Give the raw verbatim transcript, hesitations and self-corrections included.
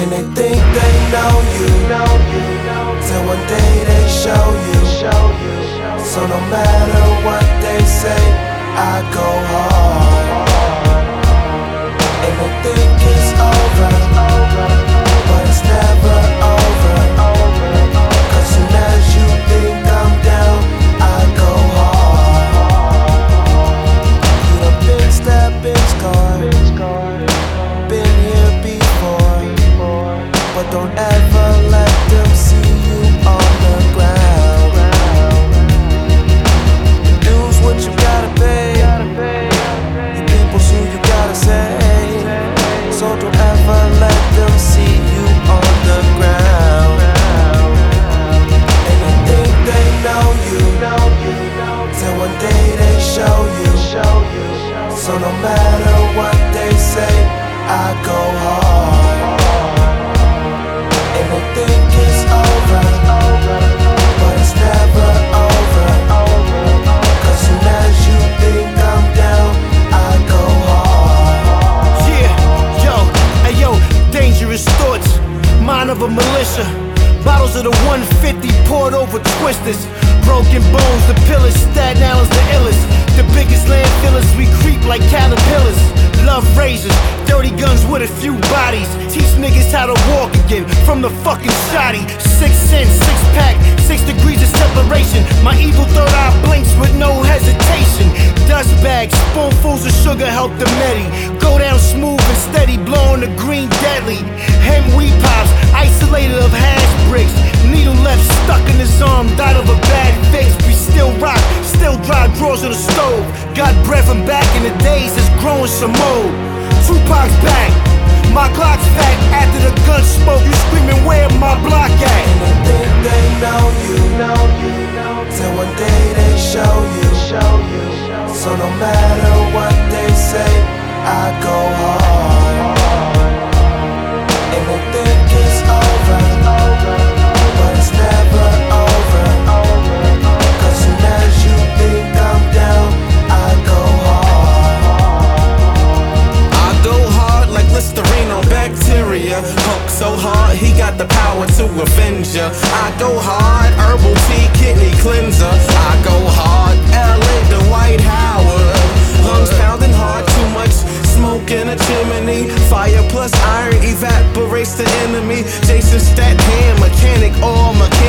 And they think they know you, till one day they show you. So no matter what they say, I go hard. And they think it's over, but it's never over. Cause soon as you think I'm down, I go hard. You done been stabbed, been scarred, been here before, but don't ever let them see you on the ground. You do's what you gotta pay, you people's who you gotta say. So don't ever let them see you on the ground. And they think they know you, till one day they show you. So no matter what they say, I go hard. And they think it's over, but it's never over. Cause soon as you think I'm down, I go hard. Yeah, yo, hey yo, dangerous thoughts, mind of a militia. Bottles of the one fifty poured over twisters. Broken bones, the pillars, Staten Island's the illest. The biggest landfillers, we creep like caterpillars. Love razors, dirty guns with a few bodies. Teach niggas how to walk again from the fucking shoddy. Six cents, six pack, six degrees of separation. My evil third eye blinks with no hesitation. Dust bags, spoonfuls of sugar help the medi. Go down smooth and steady, blowing the green deadly. Hem weed pops, isolated of hash bricks. Needle left stuck in his arm, died of a bad fix. We still rock, still dry drawers of the stove. Got bread from back in the days, it's growing some more. Tupac's back, my Glock's fat. After the gun smoke, you screaming, where my block at? And they think they know you, till one day they show you. So no matter what they say, I go hard. And they think it's over, but it's never over. Cause soon as you think I'm down, I go hard. I go hard like Listerine on bacteria. Hulk so hard, he got the power to avenge ya. I go hard, herbal tea, kidney cleanser. I go hard, L A to White Howard. Lungs pounding hard, too much smoke in a chimney. Fire plus iron evaporates the enemy. Jason Statham, mechanic, all mechanic.